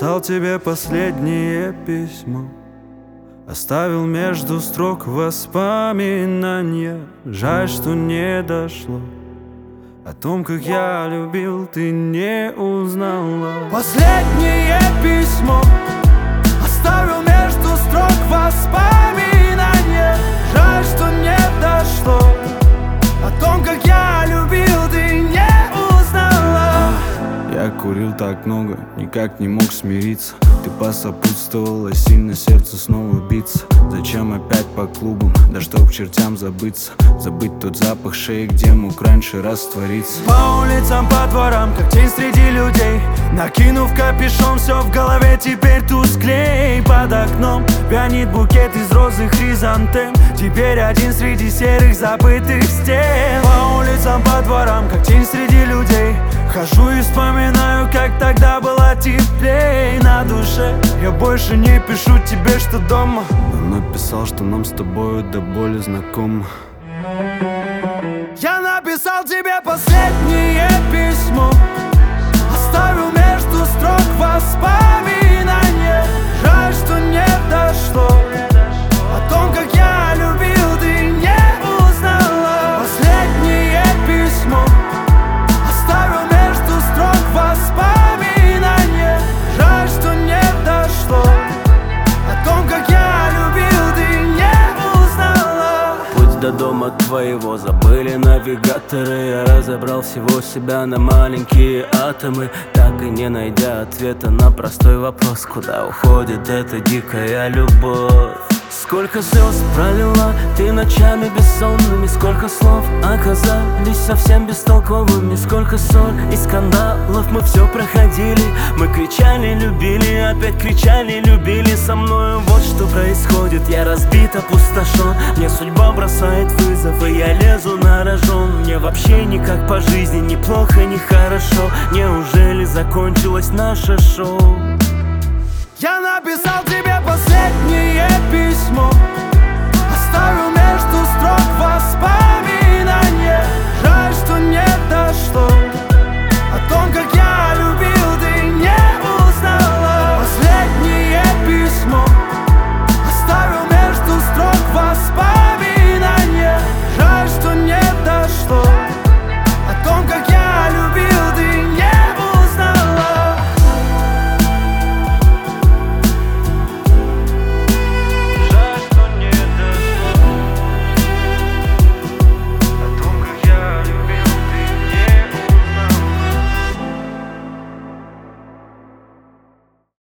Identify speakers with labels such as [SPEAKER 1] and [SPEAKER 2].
[SPEAKER 1] Написал тебе последнее письмо, оставил между строк воспоминания. Жаль, что не дошло. О том, как я любил, ты не узнала. Последнее письмо оставил между строк воспоминания. Жаль, что не дошло. О том, как я любил, ты не узнала. Я курил так много, никак не мог смириться. Ты посопутствовала, сильно сердце снова биться. Зачем опять по клубам, да чтоб к чертям забыться. Забыть тот запах шеи, где мог раньше раствориться. По улицам, по дворам, как тень среди людей. Накинув капюшон, все в голове теперь тусклей. Под окном вянет букет из роз и хризантем. Теперь один среди серых забытых стен. По улицам, по дворам, как тень среди людей. Хожу и вспоминаю, как тогда было теплей на душе. Я больше не пишу тебе, что дома, но написал, что нам с тобою до боли знакомо. Я написал тебе последнее письмо, оставил между строк воспоминания. Жаль, что не дошло. О том, как я любил, ты не узнала. Последнее письмо оставил между строк воспоминания. Жаль, что не дошло. О том, как я любил, ты не узнала.
[SPEAKER 2] Путь до дома твоего забыли навигаторы. Я разобрал всего себя на маленькие атомы, так и не найдя ответа на простой вопрос: куда уходит эта дикая любовь? Сколько слез пролила ты ночами бессонными, сколько слов оказались совсем бестолковыми, сколько ссор и скандалов мы все проходили. Мы кричали, любили, опять кричали, любили. Со мною вот что происходит: я разбит, опустошен. Мне судьба бросает вызов, и я лезу на рожон. Мне вообще никак по жизни, ни плохо, ни хорошо. Неужели закончилось наше шоу?